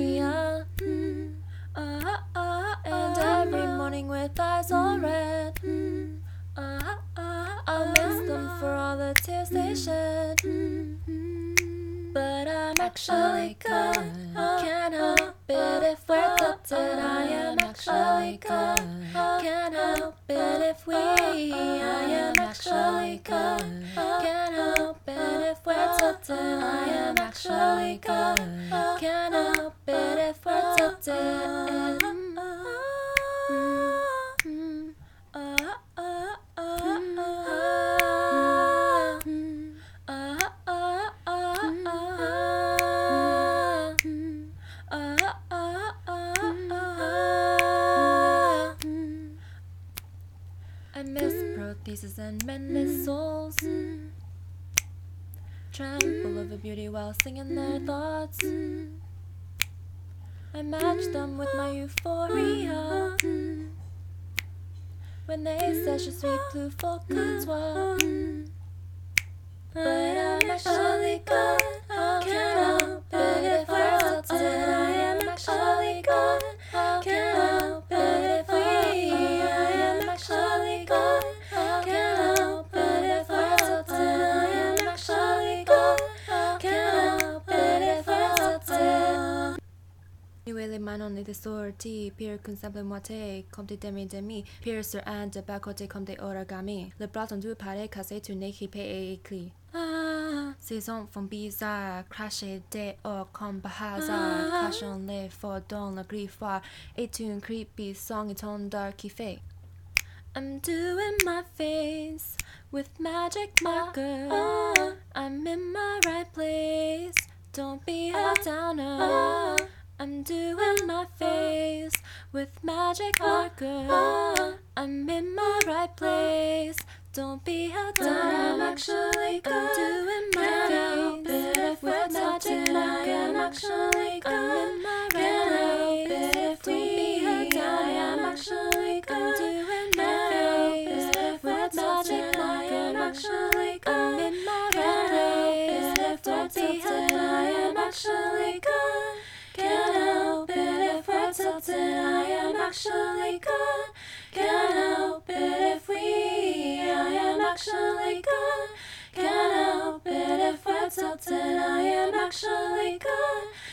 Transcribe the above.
me. And every morning with eyes all red. I'll miss them for all the tears they shed. But I'm actually good. Can't help it if we're tilted. I am actually good. Can't help it if I am actually good. Can't help it if we're tilted. I am actually good. Can't help it if we're tilted. I miss protheses and mendless souls. Trample over beauty while singing their thoughts. I match them with my euphoria. When they say je suis plus fort que toi. But I'm actually good. Can't help it if we're tilted. I am actually good. Can't help it if I am actually good. Can't help it if we're tilted. I am actually good. Can't help it if we're tilted. Les mains en étaient sorties, pire qu'une simple moitié, comme des demi-demi, pire sur un de bas côté comme des origami. Le bras tendu paraît cassé, tout n'écrit et écrit. Ces enfants bizarres, crachés dehors comme par hasard, cachant les forts dans le griffoir, et une creepy song et ton dark qui fait. I'm doing my face with magic marker. I'm in my right place, don't be a downer. I'm doing my face with magic marker. I'm in my right place, don't be a downer. I'm actually good. I'm doing my face with magic marker. I'm actually good. I'm in my right place, don't be a downer. I'm actually good. I'm doing my face with magic marker. I'm actually good. I'm in my right place, don't be a downer. I'm actually good. Can't help it if we're tilted. I am actually good. Can't help it if I am actually good. Can't help it if we're tilted. I am actually good.